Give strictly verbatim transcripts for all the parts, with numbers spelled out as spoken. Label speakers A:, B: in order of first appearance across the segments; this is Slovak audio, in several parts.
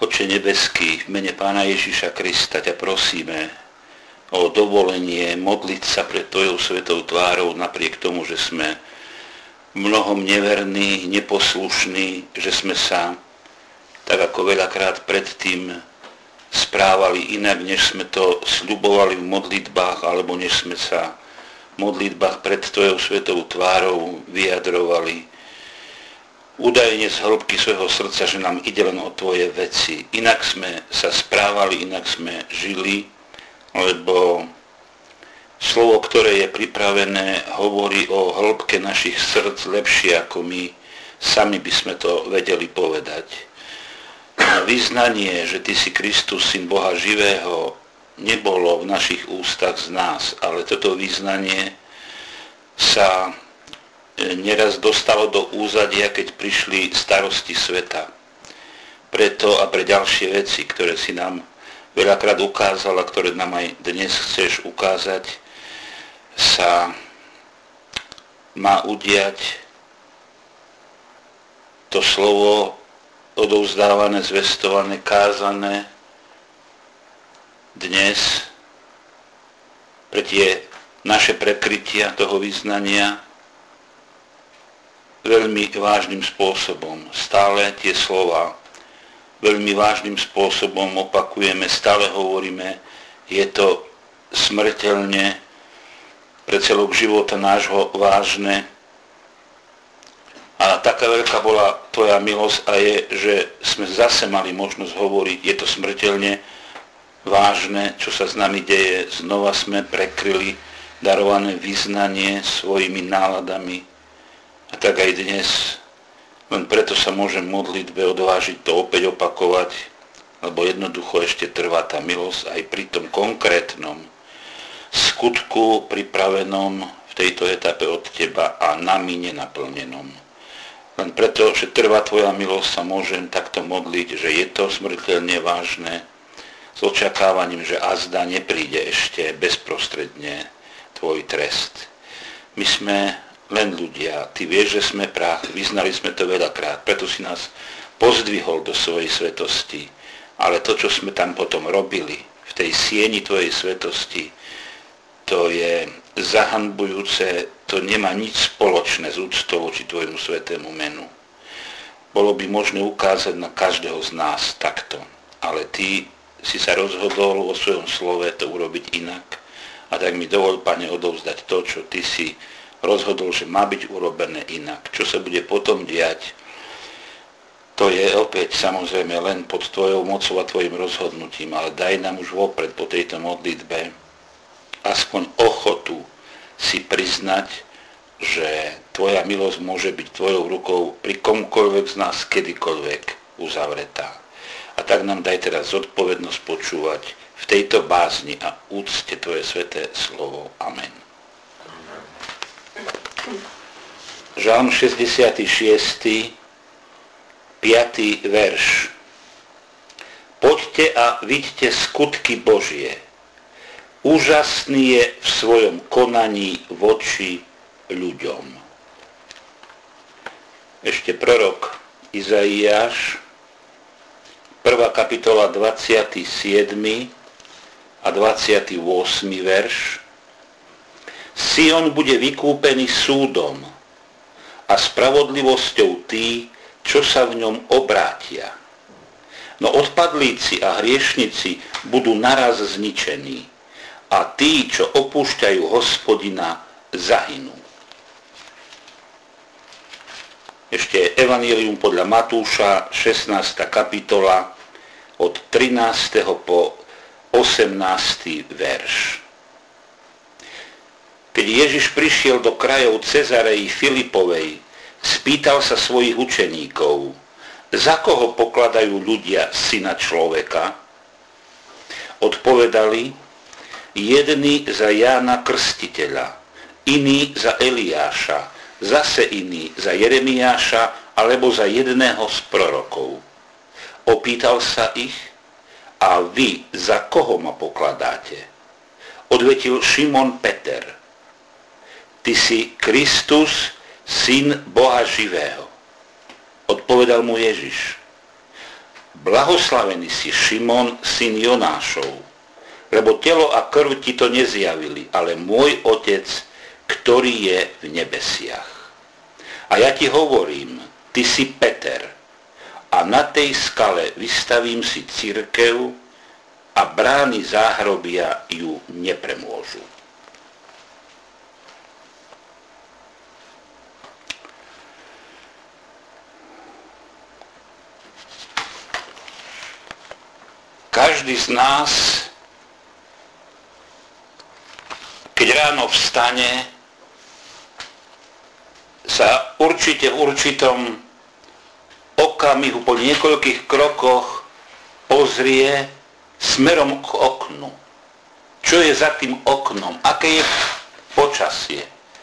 A: Oče nebeský, v mene Pána Ježiša Krista ťa prosíme o dovolenie modliť sa pred Tvojou svetou tvárou napriek tomu, že sme mnohom neverní, neposlušní, že sme sa tak ako veľakrát predtým správali inak, než sme to sľubovali v modlitbách, alebo než sme sa v modlitbách pred Tvojou svetou tvárou vyjadrovali údajne z hĺbky svojho srdca, že nám ide len o Tvoje veci. Inak sme sa správali, inak sme žili, lebo slovo, ktoré je pripravené, hovorí o hĺbke našich srdc lepšie, ako my sami by sme to vedeli povedať. Vyznanie, že Ty si Kristus, Syn Boha živého, nebolo v našich ústach z nás, ale toto vyznanie sa neraz dostalo do úzadia, keď prišli starosti sveta. Preto a pre ďalšie veci, ktoré si nám veľakrát ukázal a ktoré nám aj dnes chceš ukázať, sa má udiať to slovo odovzdávané, zvestované, kázané dnes pre tie naše prekrytia toho vyznania veľmi vážnym spôsobom. Stále tie slova veľmi vážnym spôsobom opakujeme, stále hovoríme, je to smrteľne pre celok života nášho vážne. A taká veľká bola Tvoja milosť a je, že sme zase mali možnosť hovoriť, je to smrteľne vážne, čo sa s nami deje. Znova sme prekryli darované vyznanie svojimi náladami. A tak aj dnes, len preto sa môžem modlitbe odvážiť to opäť opakovať, lebo jednoducho ešte trvá tá milosť aj pri tom konkrétnom skutku pripravenom v tejto etape od Teba a nami nenaplnenom. Len preto, že trvá Tvoja milosť, sa môžem takto modliť, že je to smrteľne vážne, s očakávaním, že azda nepríde ešte bezprostredne Tvoj trest. My sme len ľudia, Ty vieš, že sme prach, vyznali sme to veľakrát, preto si nás pozdvihol do svojej svetosti. Ale to, čo sme tam potom robili, v tej sieni Tvojej svetosti, to je zahanbujúce, to nemá nič spoločné s úctou voči Tvojmu svetému menu. Bolo by možné ukázať na každého z nás takto, ale Ty si sa rozhodol vo svojom slove to urobiť inak. A tak mi dovol, Pane, odovzdať to, čo Ty si rozhodol, že má byť urobené inak. Čo sa bude potom diať, to je opäť samozrejme len pod Tvojou mocou a Tvojim rozhodnutím, ale daj nám už vopred po tejto modlitbe aspoň ochotu si priznať, že Tvoja milosť môže byť Tvojou rukou pri komkoľvek z nás kedykoľvek uzavretá. A tak nám daj teraz zodpovednosť počúvať v tejto bázni a úcte Tvoje sväté slovo. Amen. Žalm šesťdesiaty šiesty, piaty verš. Poďte a vidťte skutky Božie. Úžasný je v svojom konaní voči ľuďom. Ešte prorok Izaiáš, prvá kapitola, dvadsiaty siedmy a dvadsiaty ôsmy verš. Sion bude vykúpený súdom a spravodlivosťou tí, čo sa v ňom obrátia. No odpadlíci a hriešnici budú naraz zničení a tí, čo opúšťajú Hospodina, zahynú. Ešte Evanjelium podľa Matúša, šestnásta kapitola, od trinásteho po osemnásty verš. Keď Ježiš prišiel do krajov Cezareji Filipovej, spýtal sa svojich učeníkov, za koho pokladajú ľudia syna človeka? Odpovedali, jedni za Jána Krstiteľa, iní za Eliáša, zase iní za Jeremiáša alebo za jedného z prorokov. Opýtal sa ich, a vy za koho ma pokladáte? Odvetil Šimon Peter, ty si Kristus, Syn Boha živého. Odpovedal mu Ježiš, blahoslavený si Šimon, syn Jonášov, lebo telo a krv ti to nezjavili, ale môj Otec, ktorý je v nebesiach. A ja ti hovorím, ty si Peter, a na tej skale vystavím si cirkev a brány záhrobia ju nepremôžu. Každý z nás, keď ráno vstane, sa určite v určitom okamihu po niekoľkých krokoch pozrie smerom k oknu. Čo je za tým oknom? Aké je počasie?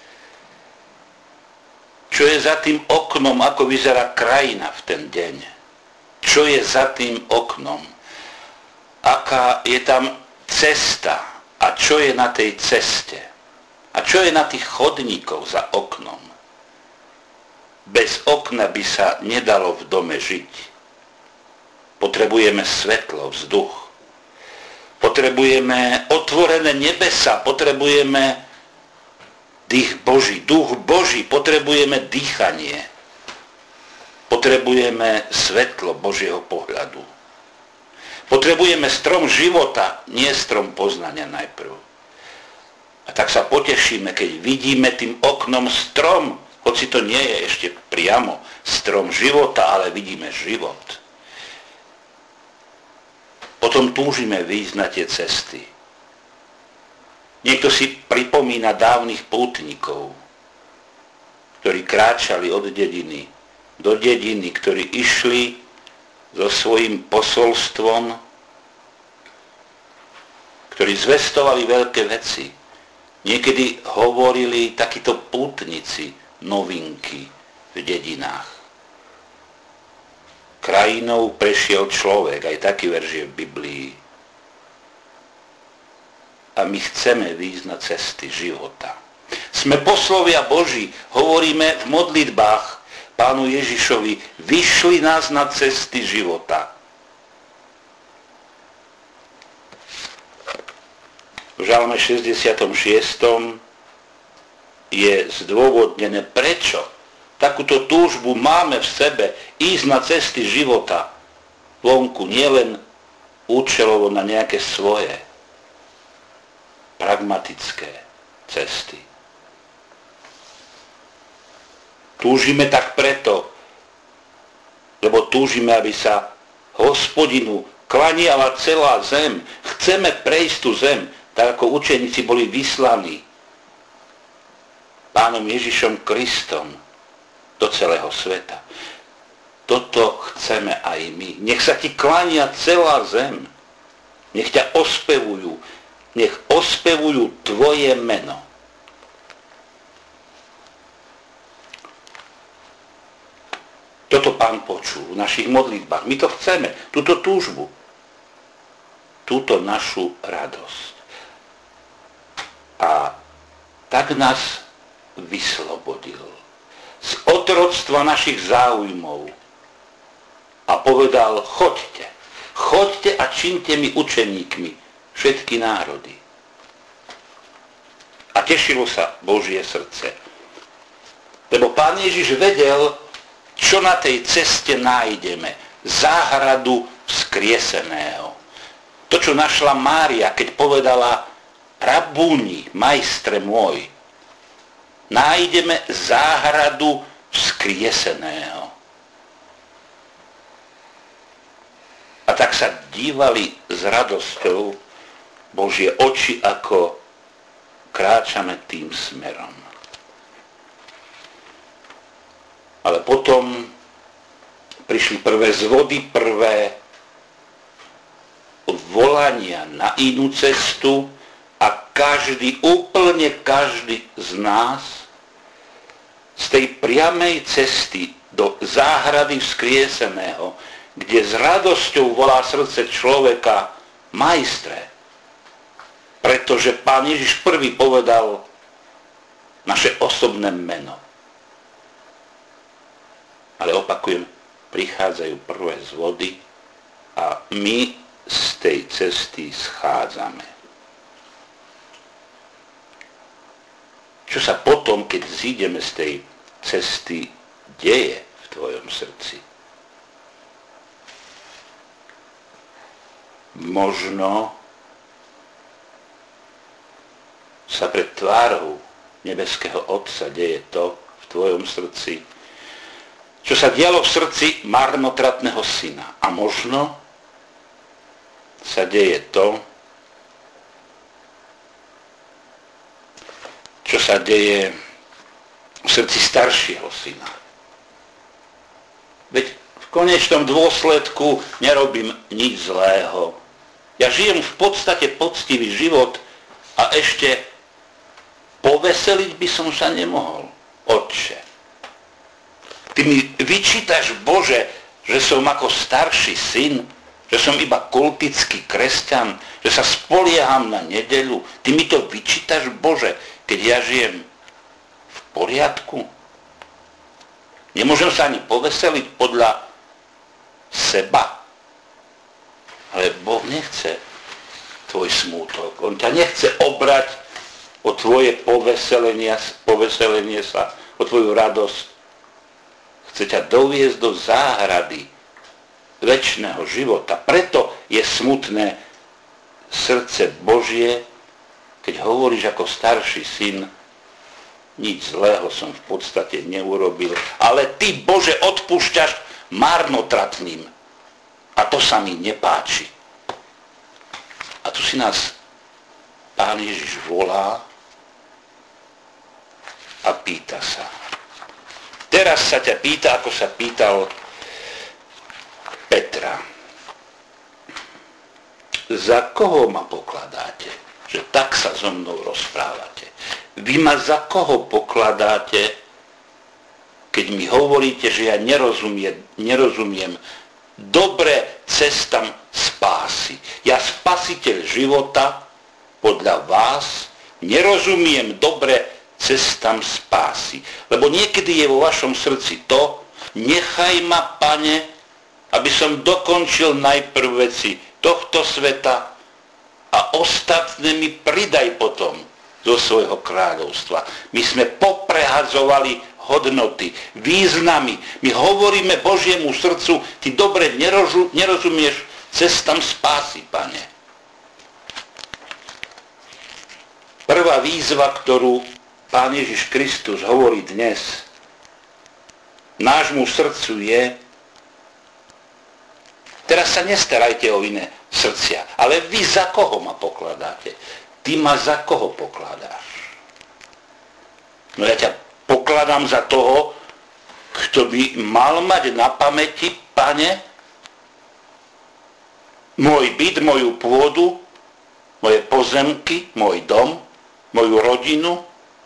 A: Čo je za tým oknom? Ako vyzerá krajina v ten deň? Čo je za tým oknom? Aká je tam cesta? A čo je na tej ceste? A čo je na tých chodníkoch za oknom? Bez okna by sa nedalo v dome žiť. Potrebujeme svetlo, vzduch. Potrebujeme otvorené nebesa, potrebujeme dých Boží, duch Boží, potrebujeme dýchanie. Potrebujeme svetlo Božieho pohľadu. Potrebujeme strom života, nie strom poznania najprv. A tak sa potešíme, keď vidíme tým oknom strom, hoci to nie je ešte priamo strom života, ale vidíme život. Potom túžime výjsť na tie cesty. Niekto si pripomína dávnych pútnikov, ktorí kráčali od dediny do dediny, ktorí išli so svojím posolstvom, ktorí zvestovali veľké veci. Niekedy hovorili takíto pútnici novinky v dedinách. Krajinou prešiel človek, aj taký verš je v Biblii. A my chceme výjsť na cesty života. Sme poslovia Boží, hovoríme v modlitbách Pánu Ježišovi, vyšli nás na cesty života. V žalme šesťdesiatom šiestom je zdôvodnené, prečo takúto túžbu máme v sebe ísť na cesty života vonku, nielen účelovo na nejaké svoje pragmatické cesty. Túžime tak preto, lebo túžime, aby sa Hospodinu klaniala celá zem. Chceme prejsť tú zem, tak ako učeníci boli vyslaní Pánom Ježišom Kristom do celého sveta. Toto chceme aj my. Nech sa ti klania celá zem. Nech ťa ospevujú. Nech ospevujú tvoje meno. Toto Pán počul v našich modlitbách. My to chceme, túto túžbu, túto našu radosť. A tak nás vyslobodil z otroctva našich záujmov a povedal, choďte, choďte a čiňte mi učeníkmi všetky národy. A tešilo sa Božie srdce. Lebo Pán Ježiš vedel, čo na tej ceste nájdeme. Záhradu vzkrieseného. To, čo našla Mária, keď povedala, rabúni, majstre môj, nájdeme záhradu vzkrieseného. A tak sa dívali s radosťou Božie oči, ako kráčame tým smerom. Ale potom prišli prvé zvody, prvé volania na inú cestu a každý, úplne každý z nás z tej priamej cesty do záhrady vzkrieseného, kde s radosťou volá srdce človeka, majstre. Pretože Pán Ježiš prvý povedal naše osobné meno. Ale opakujem, prichádzajú prvé zvody a my z tej cesty schádzame. Čo sa potom, keď zídeme z tej cesty, deje v tvojom srdci? Možno sa pred tvárou nebeského Otca deje to v tvojom srdci, čo sa dialo v srdci marnotratného syna. A možno sa deje to, čo sa deje v srdci staršieho syna. Veď v konečnom dôsledku nerobím nič zlého. Ja žijem v podstate poctivý život a ešte poveseliť by som sa nemohol. Otče, ty mi vyčítaš, Bože, že som ako starší syn, že som iba kultický kresťan, že sa spolieham na nedeľu. Ty mi to vyčítaš, Bože, keď ja žijem v poriadku. Nemôžem sa ani poveseliť podľa seba. Ale Boh nechce tvoj smútok. On ťa nechce obrať o tvoje poveselenie, poveselenie sa, o tvoju radosť. Chce ťa doviesť do záhrady večného života. Preto je smutné srdce Božie, keď hovoríš ako starší syn, nič zlého som v podstate neurobil, ale ty, Bože, odpúšťaš marnotratným. A to sa mi nepáči. A tu si nás Pán Ježiš volá a pýta sa. Teraz sa ťa pýta, ako sa pýtal Petra. Za koho ma pokladáte? Že tak sa so mnou rozprávate. Vy ma za koho pokladáte, keď mi hovoríte, že ja nerozumiem, nerozumiem dobre cestám spásy. Ja spasiteľ života, podľa vás, nerozumiem dobre cestám spásy. Lebo niekedy je vo vašom srdci to, nechaj ma, Pane, aby som dokončil najprv veci tohto sveta a ostatné mi pridaj potom zo svojho kráľovstva. My sme poprehadzovali hodnoty, významy. My hovoríme Božiemu srdcu, ty dobre nerozu, nerozumieš cestám spásy, Pane. Prvá výzva, ktorú Pán Ježiš Kristus hovorí dnes nášmu srdcu je, teraz sa nestarajte o iné srdcia, ale vy za koho ma pokladáte? Ty ma za koho pokladáš? No ja ťa pokladám za toho, kto by mal mať na pamäti, Pane, môj byt, moju pôdu, moje pozemky, môj dom, moju rodinu.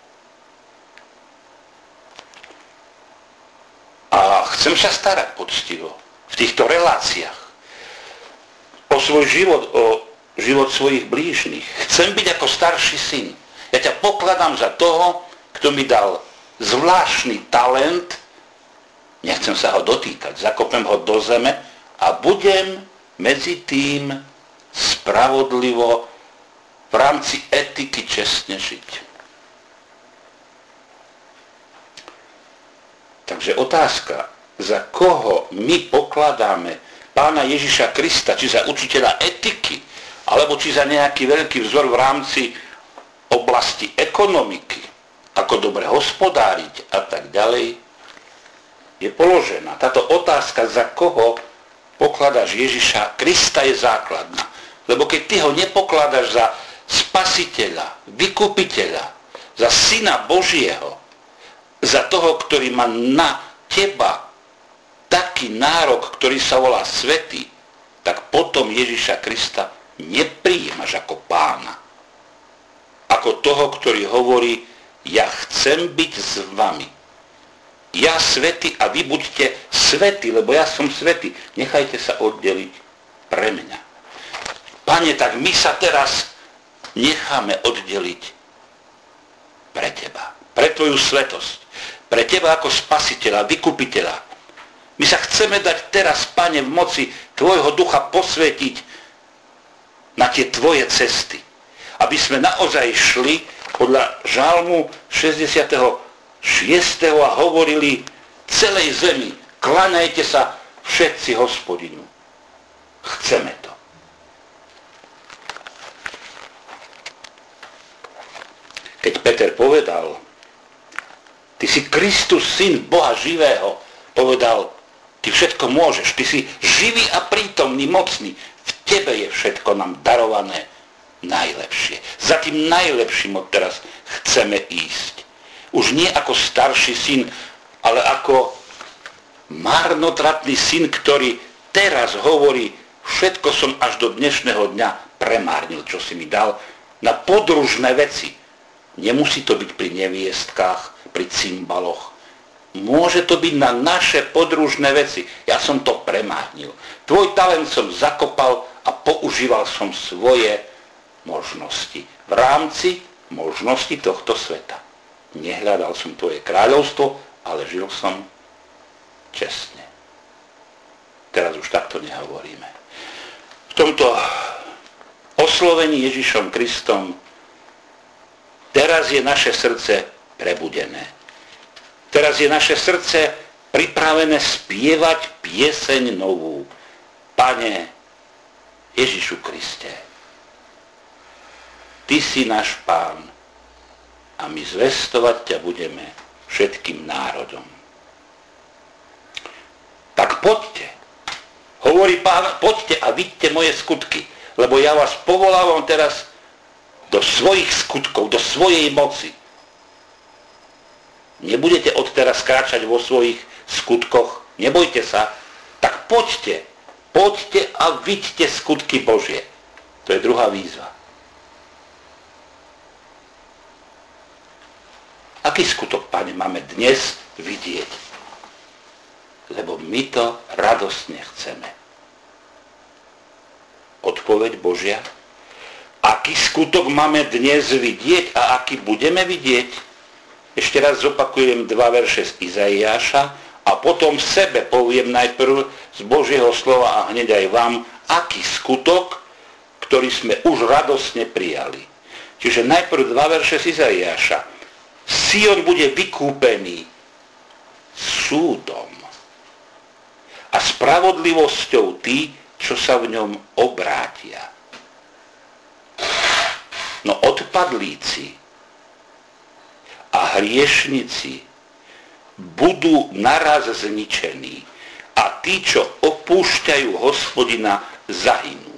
A: A chcem sa starať poctivo v týchto reláciách o svoj život, o život svojich blížnych. Chcem byť ako starší syn. Ja ťa pokladám za toho, kto mi dal zvláštny talent, nechcem sa ho dotýkať, zakopem ho do zeme a budem medzi tým spravodlivo v rámci etiky čestne žiť. Takže otázka, za koho my pokladáme Pána Ježiša Krista, či za učiteľa etiky, alebo či za nejaký veľký vzor v rámci oblasti ekonomiky, ako dobre hospodáriť a tak ďalej, je položená. Táto otázka, za koho pokladáš Ježiša Krista, je základná. Lebo keď ty ho nepokladáš za spasiteľa, vykupiteľa, za syna Božieho, za toho, ktorý má na teba taký nárok, ktorý sa volá svätý, tak potom Ježiša Krista neprijímaš ako pána. Ako toho, ktorý hovorí, ja chcem byť s vami. Ja svätý a vy buďte svätí, lebo ja som svätý. Nechajte sa oddeliť pre mňa. Pane, tak my sa teraz necháme oddeliť pre teba. Pre tvoju svetosť. Pre teba ako spasiteľa, vykupiteľa. My sa chceme dať teraz, Pane, v moci Tvojho ducha posvätiť na tie Tvoje cesty. Aby sme naozaj šli podľa žalmu šesťdesiateho šiesteho a hovorili celej zemi, kláňajte sa všetci Hospodinu. Chceme to. Keď Peter povedal, ty si Kristus, syn Boha živého, povedal, ty všetko môžeš, ty si živý a prítomný, mocný, v tebe je všetko nám darované najlepšie. Za tým najlepším odteraz chceme ísť. Už nie ako starší syn, ale ako marnotratný syn, ktorý teraz hovorí, všetko som až do dnešného dňa premárnil, čo si mi dal, na podružné veci. Nemusí to byť pri neviestkách, pri cymbaloch. Môže to byť na naše podružné veci. Ja som to premárnil. Tvoj talent som zakopal a používal som svoje možnosti. V rámci možnosti tohto sveta. Nehľadal som tvoje kráľovstvo, ale žil som čestne. Teraz už takto nehovoríme. V tomto oslovení Ježišom Kristom teraz je naše srdce prebudené. Teraz je naše srdce pripravené spievať pieseň novú. Pane Ježišu Kriste, Ty si náš Pán a my zvestovať ťa budeme všetkým národom. Tak poďte, hovorí Pán, poďte a vidíte moje skutky, lebo ja vás povolávam teraz do svojich skutkov, do svojej moci. Nebudete odteraz kráčať vo svojich skutkoch, nebojte sa, tak poďte, poďte a vidíte skutky Božie. To je druhá výzva. Aký skutok, Pane, máme dnes vidieť? Lebo my to radostne chceme. Odpoveď Božia. Aký skutok máme dnes vidieť a aký budeme vidieť? Ešte raz zopakujem dva verše z Izaiáša a potom sebe poviem najprv z Božieho slova a hneď aj vám, aký skutok, ktorý sme už radosne prijali. Čiže najprv dva verše z Izaiáša. Sion bude vykúpený súdom a spravodlivosťou tí, čo sa v ňom obrátia. No odpadlíci a hriešnici budú naraz zničení a tí, čo opúšťajú Hospodina, zahynú.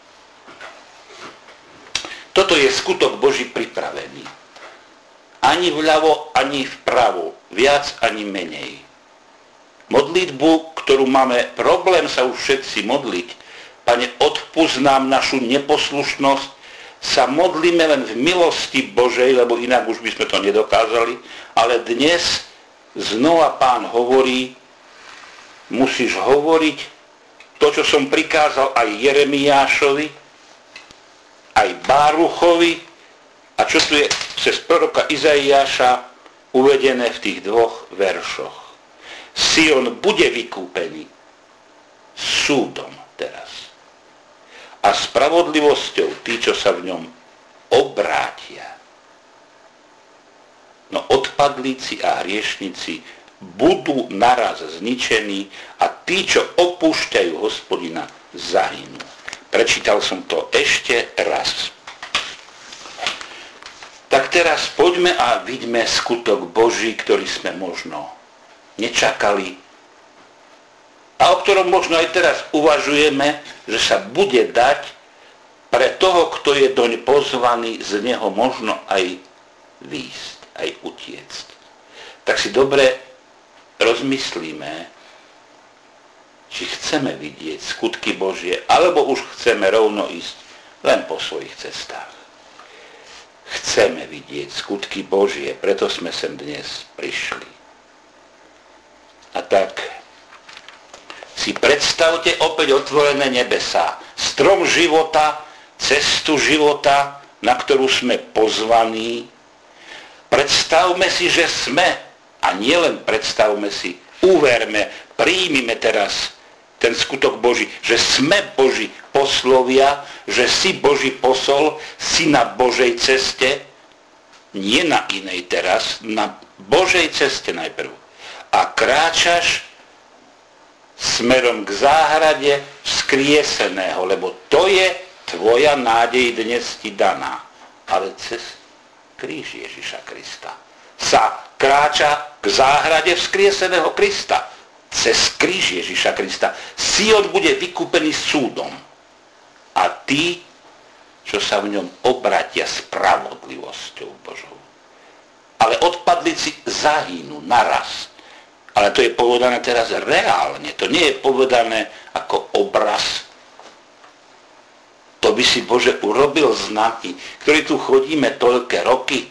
A: Toto je skutok Boží pripravený. Ani vľavo, ani vpravo, viac ani menej. Modlitbu, ktorú máme problém sa už všetci modliť, Pane, odpusť nám našu neposlušnosť, sa modlíme len v milosti Božej, lebo inak už by sme to nedokázali, ale dnes znova Pán hovorí, musíš hovoriť to, čo som prikázal aj Jeremiášovi, aj Báruchovi, a čo tu je cez proroka Izaiáša uvedené v tých dvoch veršoch. Sion bude vykúpený súdom teraz. A spravodlivosťou tí, čo sa v ňom obrátia. No odpadlíci a hriešnici budú naraz zničení a tí, čo opúšťajú Hospodina, zahynú. Prečítal som to ešte raz. Tak teraz poďme a vidíme skutok Boží, ktorý sme možno nečakali a o ktorom možno aj teraz uvažujeme, že sa bude dať pre toho, kto je doň pozvaný, z neho možno aj výjsť, aj utiecť. Tak si dobre rozmyslíme, či chceme vidieť skutky Božie, alebo už chceme rovno ísť len po svojich cestách. Chceme vidieť skutky Božie, preto sme sem dnes prišli. A tak si predstavte opäť otvorené nebesá, strom života, cestu života, na ktorú sme pozvaní. Predstavme si, že sme, a nielen predstavme si, uverme, Príjmime teraz ten skutok Boží, že sme Boží poslovia, že si Boží posol, si na Božej ceste, nie na inej teraz, na Božej ceste najprv. A kráčaš smerom k záhrade vzkrieseného, lebo to je tvoja nádej dnes ti daná. Ale cez kríž Ježiša Krista sa kráča k záhrade vzkrieseného Krista. Cez kríž Ježiša Krista. Sion bude vykúpený súdom. A tí, čo sa v ňom obratia spravodlivosťou Božou. Ale odpadlíci zahynú naraz. Ale to je povedané teraz reálne. To nie je povedané ako obraz. To by si Bože urobil znaky, ktorí tu chodíme toľké roky.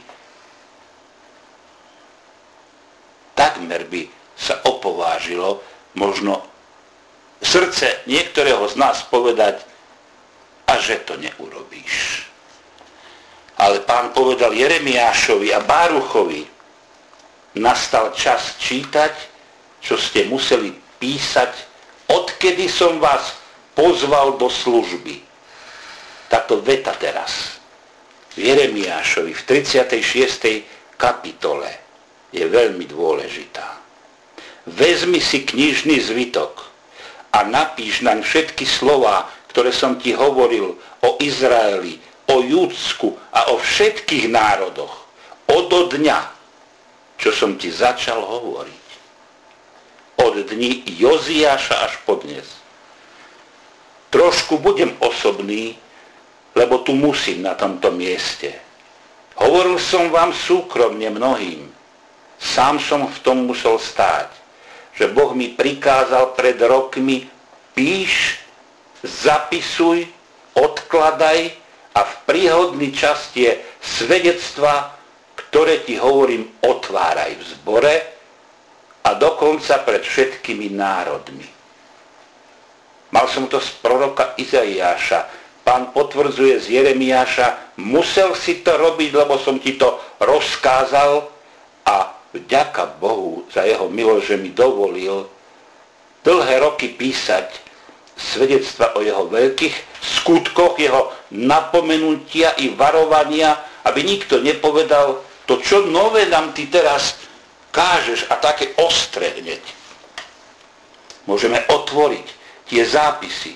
A: Takmer by sa opovážilo možno srdce niektorého z nás povedať, a že to neurobíš. Ale Pán povedal Jeremiášovi a Báruchovi, nastal čas čítať, čo ste museli písať, odkedy som vás pozval do služby. Táto veta teraz v Jeremiášovi v tridsiatej šiestej kapitole je veľmi dôležitá. Vezmi si knižný zvitok a napíš naň všetky slová, ktoré som ti hovoril o Izraeli, o Júdsku a o všetkých národoch. Od dňa, čo som ti začal hovoriť. Od dní Joziáša až po dnes. Trošku budem osobný, lebo tu musím na tomto mieste. Hovoril som vám súkromne mnohým. Sám som v tom musel stáť. Že Boh mi prikázal pred rokmi, píš, zapisuj, odkladaj a v príhodný čas tie svedectvá, ktoré ti hovorím, otváraj v zbore a dokonca pred všetkými národmi. Mal som to z proroka Izaiáša. Pán potvrdzuje z Jeremiáša, musel si to robiť, lebo som ti to rozkázal a vďaka Bohu za jeho milosť, že mi dovolil dlhé roky písať svedectva o jeho veľkých skutkoch, jeho napomenutia i varovania, aby nikto nepovedal, to čo nové nám ty teraz kážeš a také ostré hneď. Môžeme otvoriť tie zápisy,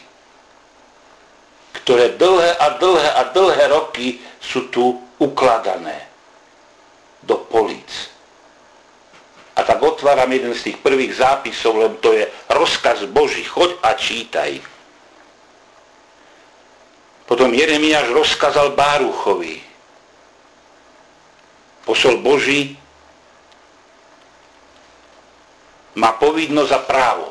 A: ktoré dlhé a dlhé a dlhé roky sú tu ukladané do políc. A tak otváram jeden z tých prvých zápisov, lebo to je rozkaz Boží. Choď a čítaj. Potom Jeremiáš rozkázal Báruchovi. Posol Boží má povinnosť a právo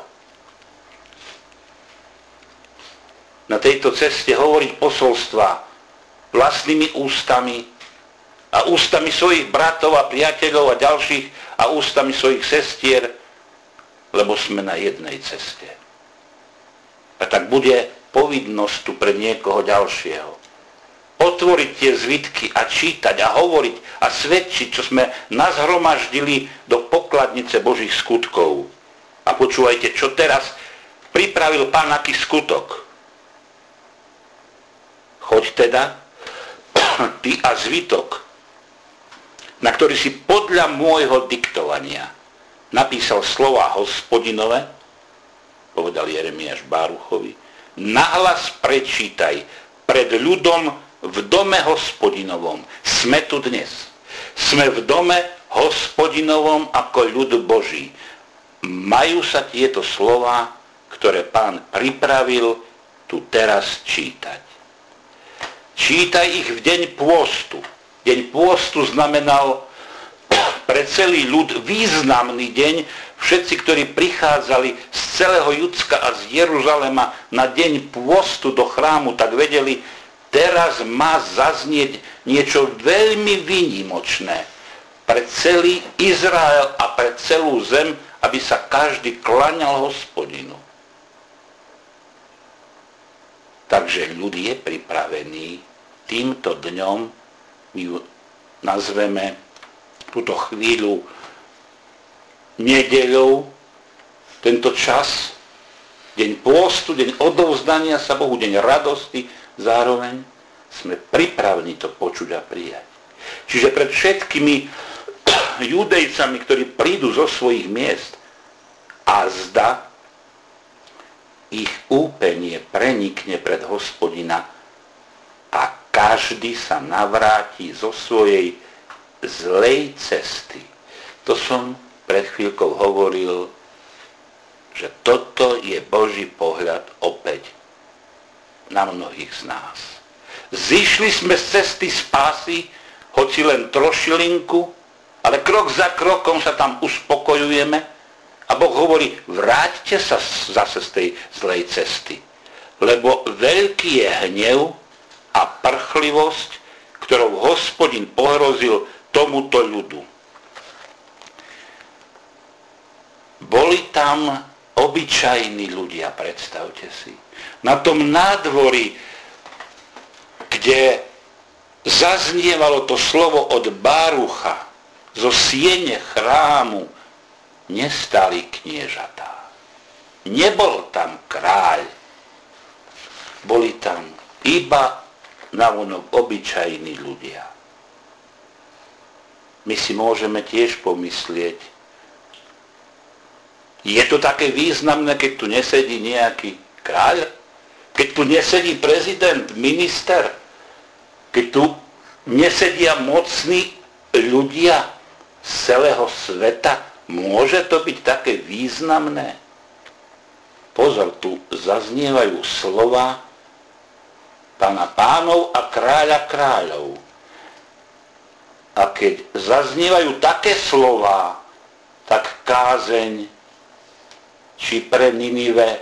A: na tejto ceste hovoriť posolstva vlastnými ústami a ústami svojich bratov a priateľov a ďalších a ústami svojich sestier, lebo sme na jednej ceste. A tak bude povinnosť tu pre niekoho ďalšieho. Otvoriť tie zvitky a čítať a hovoriť a svedčiť, čo sme nazhromaždili do pokladnice Božích skutkov. A počúvajte, čo teraz pripravil Pán aký skutok. Choď teda, ty a zvitok, na ktorý si podľa môjho diktovania napísal slova Hospodinové, povedal Jeremiáš Báruchovi, nahlas prečítaj pred ľudom v dome Hospodinovom. Sme tu dnes. Sme v dome Hospodinovom ako ľud Boží. Majú sa tieto slova, ktoré Pán pripravil, tu teraz čítať. Čítaj ich v deň pôstu. Deň pôstu znamenal pre celý ľud významný deň. Všetci, ktorí prichádzali z celého Judska a z Jeruzalema na deň pôstu do chrámu, tak vedeli, teraz má zaznieť niečo veľmi výnimočné pre celý Izrael a pre celú zem, aby sa každý klaňal Hospodinu. Takže ľud je pripravený týmto dňom, my ju nazveme túto chvíľu nedeľou, to tento čas, deň pôstu, deň odovzdania sa Bohu, deň radosti, zároveň sme pripravení to počuť a prijať. Čiže pred všetkými judejcami, ktorí prídu zo svojich miest, a zda ich úpenie prenikne pred Hospodina a každý sa navráti zo svojej zlej cesty. To som pred chvíľkou hovoril, že toto je Boží pohľad opäť na mnohých z nás. Zišli sme z cesty spásy, hoci len trošilinku, ale krok za krokom sa tam uspokojujeme a Boh hovorí, vráťte sa zase z tej zlej cesty, lebo veľký je hnev a prchlivosť, ktorou Hospodin pohrozil tomuto ľudu. Boli tam obyčajní ľudia, predstavte si. Na tom nádvorí, kde zaznievalo to slovo od Barucha, zo siene chrámu, nestali kniežatá. Nebol tam kráľ. Boli tam iba navonok obyčajní ľudia. My si môžeme tiež pomyslieť, je to také významné, keď tu nesedí nejaký kráľ? Keď tu nesedí prezident, minister? Keď tu nesedia mocní ľudia z celého sveta? Môže to byť také významné? Pozor, tu zaznievajú slova Pána pánov a kráľa kráľov. A keď zaznievajú také slova, tak kázeň či pre Ninive,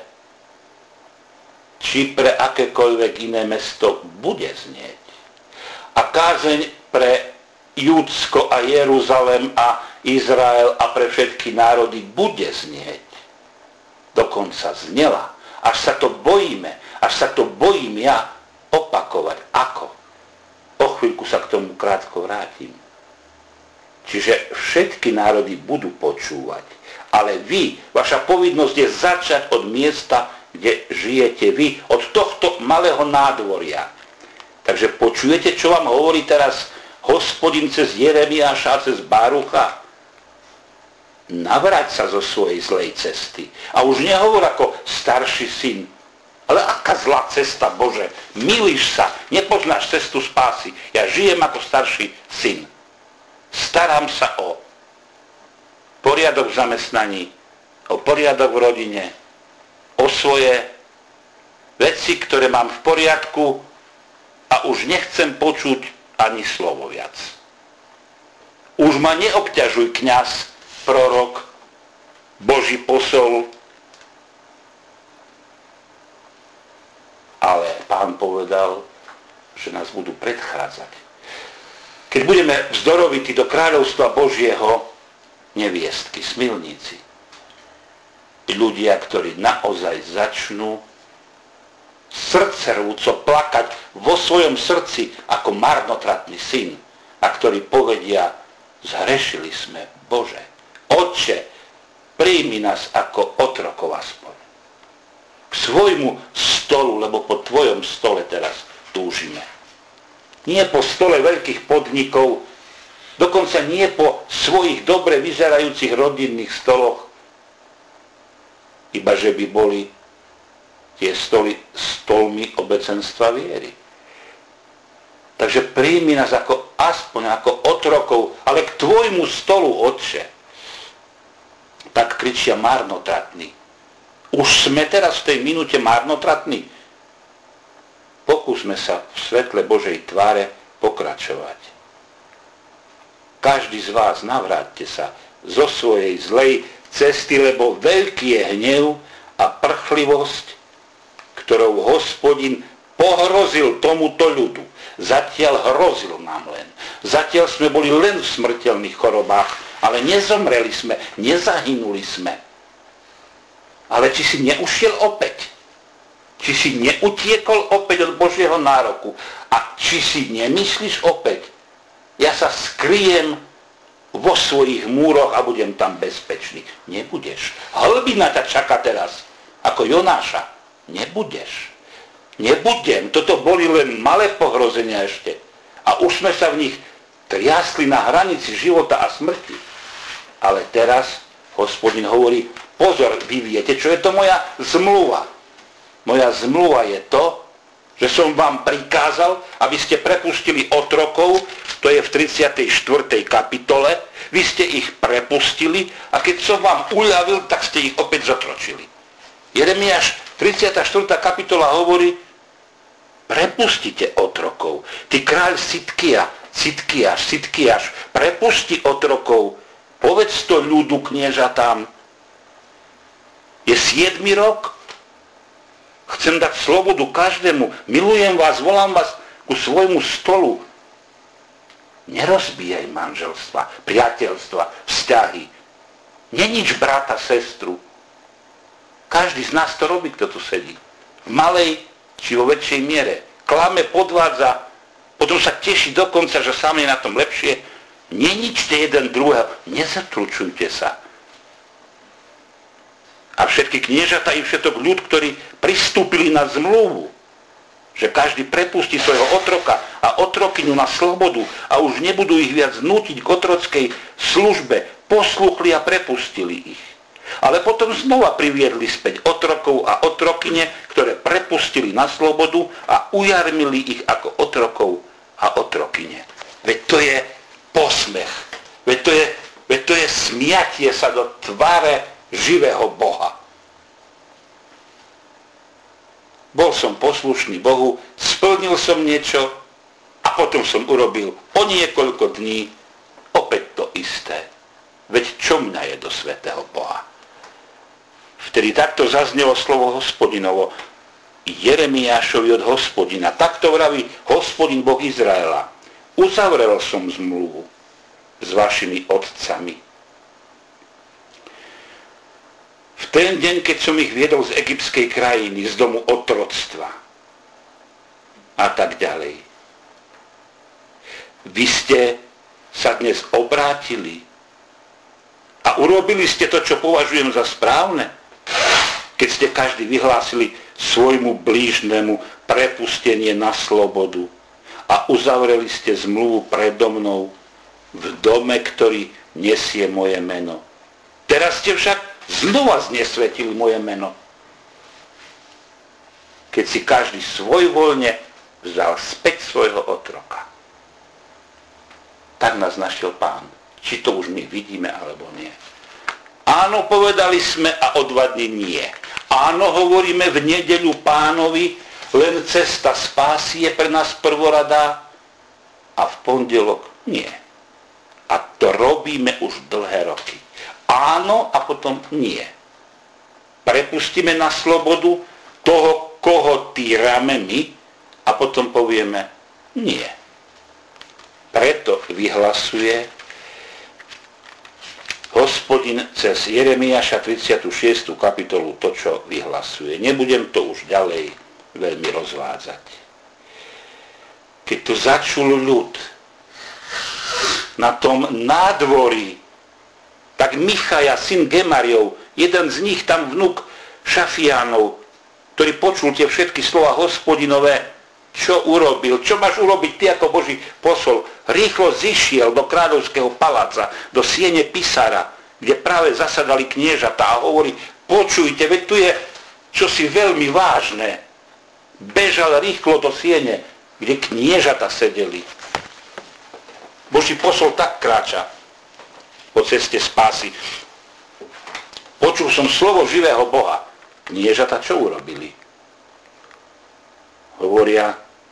A: či pre akékoľvek iné mesto bude znieť. A kázeň pre Júdsko a Jeruzalem a Izrael a pre všetky národy bude znieť. Dokonca znela. Až sa to bojíme, až sa to bojím ja opakovať. Ako? O chvíľku sa k tomu krátko vrátim. Čiže všetky národy budú počúvať. Ale vy, vaša povinnosť je začať od miesta, kde žijete vy, od tohto malého nádvoria. Takže počujete, čo vám hovorí teraz Hospodin cez Jeremiáša a cez Barucha? Navrať sa zo svojej zlej cesty. A už nehovor ako starší syn. Ale aká zlá cesta, Bože. Milíš sa, nepoznáš cestu spásy. Ja žijem ako starší syn. Starám sa o poriadok v zamestnaní, o poriadok v rodine, o svoje veci, ktoré mám v poriadku a už nechcem počuť ani slovo viac. Už ma neobťažuj, kňaz, prorok, Boží posol, ale Pán povedal, že nás budú predchádzať. Keď budeme vzdorovití do kráľovstva Božieho, neviestky, smilníci. Ľudia, ktorí naozaj začnú srdcervúco plakať vo svojom srdci ako marnotratný syn a ktorí povedia, zhrešili sme, Bože, Otče, príjmi nás ako otrokov aspoň. K svojmu stolu, lebo po tvojom stole teraz túžime. Nie po stole veľkých podnikov, dokonca nie po svojich dobre vyzerajúcich rodinných stoloch, iba že by boli tie stoly stolmi obecenstva viery. Takže príjmi nás ako, aspoň ako otrokov, ale k tvojmu stolu, Otče. Tak kričia marnotratní. Už sme teraz v tej minúte marnotratní. Pokúsme sa v svetle Božej tváre pokračovať. Každý z vás, navráťte sa zo svojej zlej cesty, lebo veľký je hnev a prchlivosť, ktorou Hospodin pohrozil tomuto ľudu. Zatiaľ hrozil nám len. Zatiaľ sme boli len v smrteľných chorobách, ale nezomreli sme, nezahynuli sme. Ale či si neušiel opäť? Či si neutiekol opäť od Božieho nároku? A či si nemyslíš opäť, ja sa skryjem vo svojich múroch a budem tam bezpečný. Nebudeš. Hlbina ťa čaká teraz, ako Jonáša. Nebudeš. Nebudem. Toto boli len malé pohrozenia ešte. A už sme sa v nich triasli na hranici života a smrti. Ale teraz Hospodin hovorí, pozor, vy viete, čo je to moja zmluva. Moja zmluva je to, že som vám prikázal, aby ste prepustili otrokov, to je v tridsiatej štvrtej kapitole, vy ste ich prepustili a keď som vám uľavil, tak ste ich opäť zotročili. Jeremiáš tridsiata štvrtá kapitola hovorí, prepustite otrokov. Ty kráľ Sitkia, Sitkiaš, Sitkiaš, prepusti otrokov, povedz to ľudu kniežatám. Je siedmy rok, chcem dať slobodu každému, milujem vás, volám vás ku svojmu stolu. Nerozbíjaj manželstva, priateľstva, vzťahy. Nenič brata, sestru. Každý z nás to robí, kto tu sedí. V malej či vo väčšej miere. Klame, podvádza, potom sa teší dokonca, že sám je na tom lepšie. Neničte jeden druhého, nezatručujte sa. A všetky kniežatá i všetok ľud, ktorí pristúpili na zmluvu, že každý prepustí svojho otroka a otrokyňu na slobodu a už nebudú ich viac nútiť k otrockej službe, posluchli a prepustili ich. Ale potom znova priviedli späť otrokov a otrokyne, ktoré prepustili na slobodu a ujarmili ich ako otrokov a otrokyne. Veď to je posmech. Veď to je, veď to je smiatie sa do tváre živého Boha. Bol som poslušný Bohu, splnil som niečo a potom som urobil o niekoľko dní opäť to isté. Veď čo mňa je do svätého Boha? Vtedy takto zaznelo slovo Hospodinovo Jeremiášovi od Hospodina. Takto vraví Hospodin Boh Izraela. Uzavrel som zmluvu s vašimi otcami. V ten deň, keď som ich viedol z egyptskej krajiny, z domu otroctva a tak ďalej. Vy ste sa dnes obrátili a urobili ste to, čo považujem za správne, keď ste každý vyhlásili svojmu blížnemu prepustenie na slobodu a uzavreli ste zmluvu predo mnou v dome, ktorý nesie moje meno. Teraz ste však znova znesvetili moje meno. Keď si každý svojvoľne vzal späť svojho otroka. Tak nás našiel Pán. Či to už my vidíme, alebo nie. Áno, povedali sme a o dva dni nie. Áno, hovoríme v nedeľu Pánovi, len cesta spásy je pre nás prvoradá a v pondelok nie. A to robíme už dlhé roky. Áno a potom nie. Prepustíme na slobodu toho, koho týrame my a potom povieme nie. Preto vyhlasuje Hospodin cez Jeremiáša tridsiatu šiestú kapitolu to, čo vyhlasuje. Nebudem to už ďalej veľmi rozvádzať. Keď to začul ľud na tom nádvorí, tak Michaja, syn Gemariov, jeden z nich, tam vnuk Šafiánov, ktorý počul tie všetky slova Hospodinové, čo urobil, čo máš urobiť ty ako Boží posol, rýchlo zišiel do kráľovského paláca, do siene pisára, kde práve zasadali kniežatá a hovorí, počujte, veď tu je čosi veľmi vážne. Bežal rýchlo do siene, kde kniežatá sedeli. Boží posol tak kráča po ceste spásy. Počul som slovo živého Boha. Kniežatá čo urobili? Hovoria,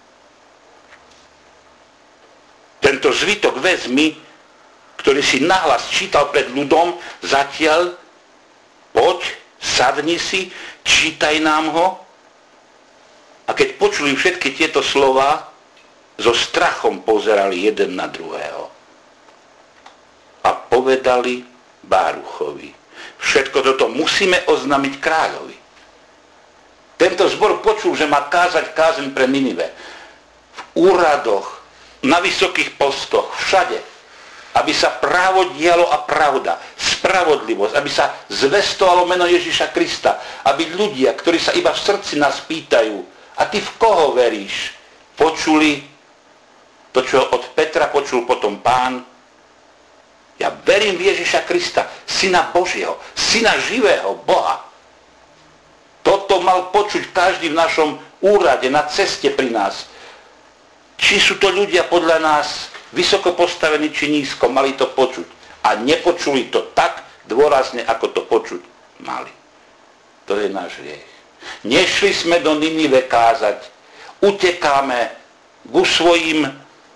A: tento zvitok vezmi, ktorý si nahlas čítal pred ľudom, zatiaľ poď, sadni si, čítaj nám ho. A keď počuli všetky tieto slova, so strachom pozerali jeden na druhého. A povedali Báruchovi, všetko toto musíme oznámiť kráľovi. Tento zbor počul, že má kázať kázeň pre Ninive. V úradoch, na vysokých postoch, všade. aby sa právo dialo a pravda, spravodlivosť, aby sa zvestovalo meno Ježiša Krista, aby ľudia, ktorí sa iba v srdci nás pýtajú, a ty v koho veríš, počuli to, čo od Petra počul potom Pán. Ja verím v Ježiša Krista, Syna Božieho, Syna živého Boha. Toto mal počuť každý v našom úrade, na ceste pri nás. Či sú to ľudia podľa nás vysoko postavení, či nízko, mali to počuť. A nepočuli to tak dôrazne, ako to počuť mali. To je náš hriech. Nešli sme do Ninive kázať. Utekáme ku svojim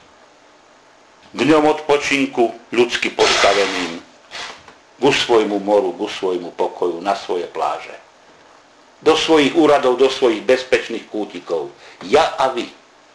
A: dňom odpočinku ľudsky postaveným. Ku svojmu moru, ku svojmu pokoju, na svoje pláže. Do svojich úradov, do svojich bezpečných kútikov. Ja a vy.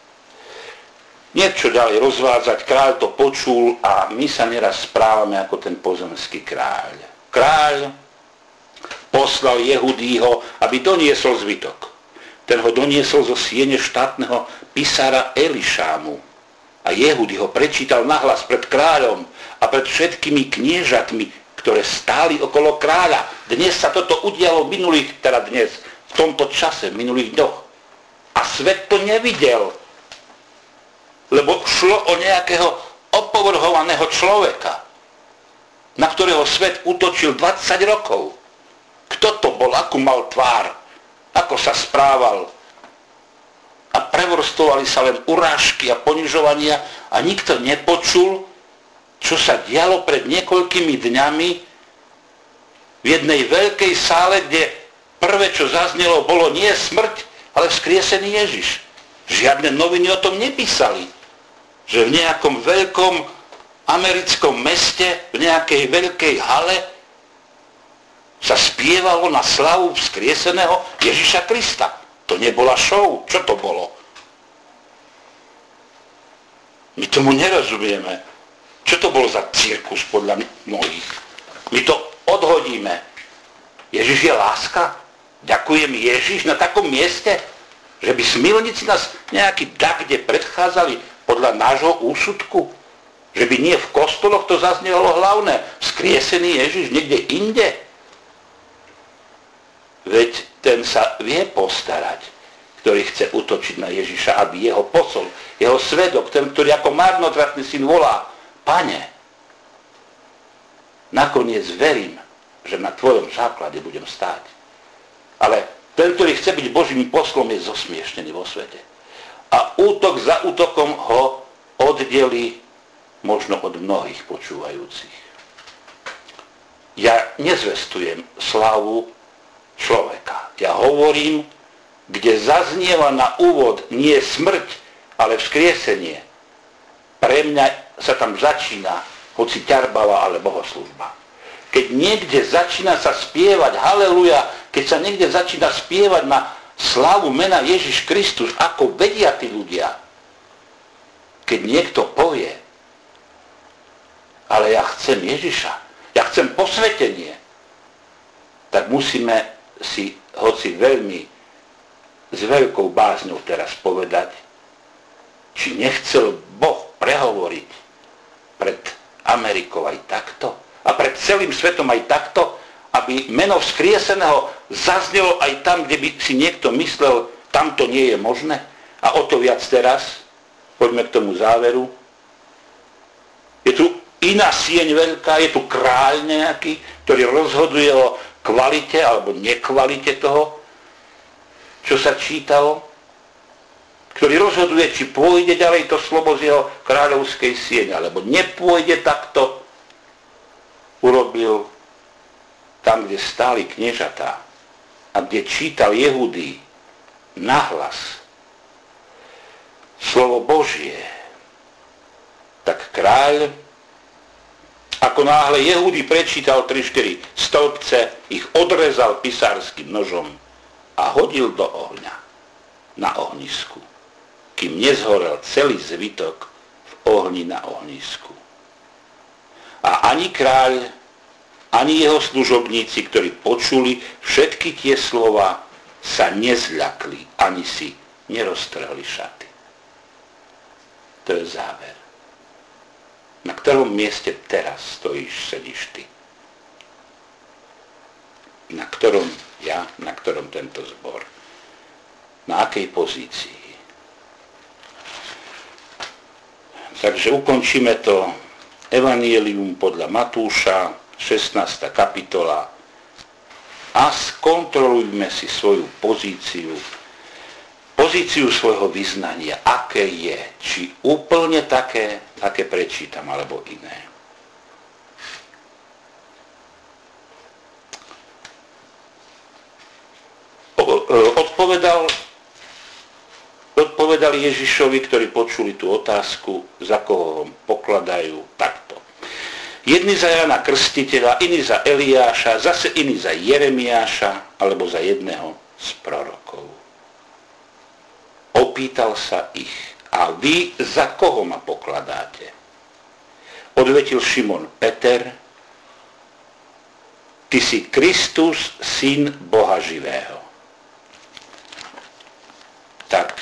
A: Niečo ďalej rozvádzať, kráľ to počul a my sa neraz správame ako ten pozemský kráľ. Kráľ poslal Jehudího, aby doniesol zvytok. Ten ho doniesol zo siene štátneho pisára Elišámu. A Jehudí ho prečítal nahlas pred kráľom a pred všetkými kniežatmi, ktoré stáli okolo kráľa. Dnes sa toto udialo v minulých, teda dnes, v tomto čase, v minulých dňoch. A svet to nevidel, lebo šlo o nejakého opovrhovaného človeka, na ktorého svet útočil dvadsať rokov. Kto to bol, akú mal tvár, ako sa správal. A prevrstovali sa len urážky a ponižovania a nikto nepočul, čo sa dialo pred niekoľkými dňami v jednej veľkej sále, kde prvé, čo zaznelo, bolo nie smrť, ale vzkriesený Ježiš. Žiadne noviny o tom nepísali. Že v nejakom veľkom americkom meste, v nejakej veľkej hale sa spievalo na slavu vzkrieseného Ježiša Krista. To nebola show. Čo to bolo? My tomu nerozumieme. Čo to bolo za cirkus podľa mnohých? My to odhodíme. Ježiš je láska? Ďakujem Ježiš na takom mieste, že by smilníci nás nejaký tak, kde predchádzali podľa nášho úsudku. Že by nie v kostoloch to zaznelo hlavné. Vzkriesený Ježiš niekde inde. Veď ten sa vie postarať, ktorý chce útočiť na Ježiša, aby jeho posol, jeho svedok, ten, ktorý ako marnotratný syn volá: Pane, nakoniec verím, že na tvojom základe budem stáť. Ale ten, ktorý chce byť Božím poslom, je zosmiešnený vo svete. A útok za útokom ho oddelí možno od mnohých počúvajúcich. Ja nezvestujem slávu človeka. Ja hovorím, kde zaznieva na úvod nie smrť, ale vzkriesenie. Pre mňa sa tam začína hoci ťarbava, ale bohoslužba. Keď niekde začína sa spievať haleluja, keď sa niekde začína spievať na slávu mena Ježiš Kristus, ako vedia tí ľudia. Keď niekto povie: ale ja chcem Ježiša, ja chcem posvetenie, tak musíme si, hoci veľmi s veľkou bázňou teraz povedať, či nechcel Boh prehovoriť pred Amerikou aj takto a pred celým svetom aj takto, aby meno vzkrieseného zaznelo aj tam, kde by si niekto myslel, tam to nie je možné. A o to viac teraz, poďme k tomu záveru, je tu iná sieň veľká, je tu kráľ nejaký, ktorý rozhoduje o kvalite alebo nekvalite toho, čo sa čítalo, ktorý rozhoduje, či pôjde ďalej to slovo z jeho kráľovskej siene, alebo nepôjde takto. Urobil tam, kde stáli kniežatá a kde čítal Jehudí nahlas slovo Božie, tak kráľ, ako náhle Jehudí prečítal tri štyri stĺpce, ich odrezal pisárskym nožom a hodil do ohňa na ohnisku, kým nezhorel celý zvytok v ohni na ohnisku. A ani kráľ, ani jeho služobníci, ktorí počuli všetky tie slova, sa nezľakli, ani si neroztrhli šaty. To je záver. Na ktorom mieste teraz stojíš, sedíš ty? Na ktorom ja, na ktorom tento zbor? Na akej pozícii? Takže ukončíme to Evangelium podľa Matúša, šestnásta kapitola, a skontrolujme si svoju pozíciu, pozíciu svojho vyznania, aké je, či úplne také, aké prečítam, alebo iné. Odpovedal, odpovedali Ježišovi, ktorí počuli tú otázku, za koho ho pokladajú, takto. Jedni za Jana Krstiteľa, iní za Eliáša, zase iní za Jeremiáša, alebo za jedného z prorokov. Opýtal sa ich, a vy za koho ma pokladáte? Odvetil Šimon Peter, ty si Kristus, syn Boha živého. Tak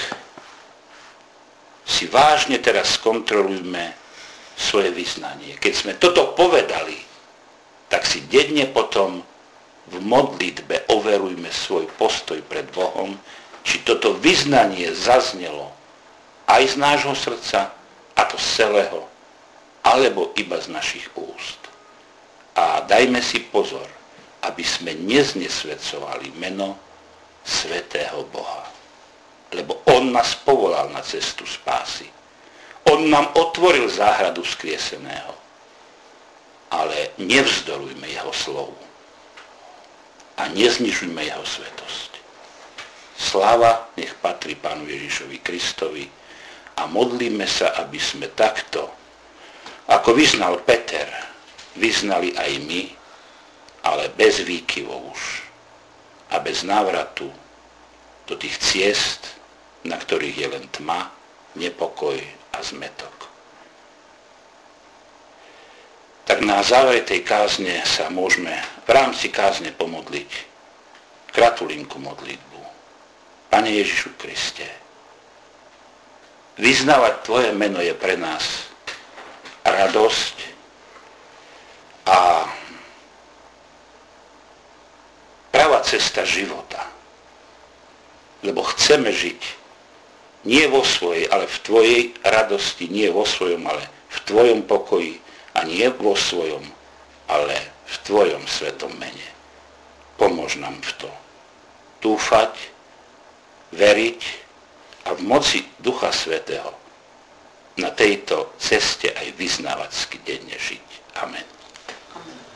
A: si vážne teraz skontrolujme svoje vyznanie. Keď sme toto povedali, tak si denne potom v modlitbe overujme svoj postoj pred Bohom, či toto vyznanie zaznelo aj z nášho srdca, a to z celého, alebo iba z našich úst. A dajme si pozor, aby sme neznesvedcovali meno svätého Boha. Lebo on nás povolal na cestu spásy. On nám otvoril záhradu skrieseného. Ale nevzdorujme jeho slovu. A neznižujme jeho svätosť. Sláva nech patrí Pánu Ježišovi Kristovi a modlíme sa, aby sme takto, ako vyznal Peter, vyznali aj my, ale bez výkyvov už a bez návratu do tých ciest, na ktorých je len tma, nepokoj a zmetok. Tak na závere tej kázne sa môžeme v rámci kázne pomodliť kratulinku modlitbu. Pane Ježišu Kriste, vyznávať Tvoje meno je pre nás radosť a pravá cesta života. Lebo chceme žiť nie vo svojej, ale v Tvojej radosti, nie vo svojom, ale v Tvojom pokoji a nie vo svojom, ale v Tvojom svetom mene. Pomôž nám v to dúfať, veriť a v moci Ducha Svätého na tejto ceste aj vyznávať denne žiť. Amen. Amen.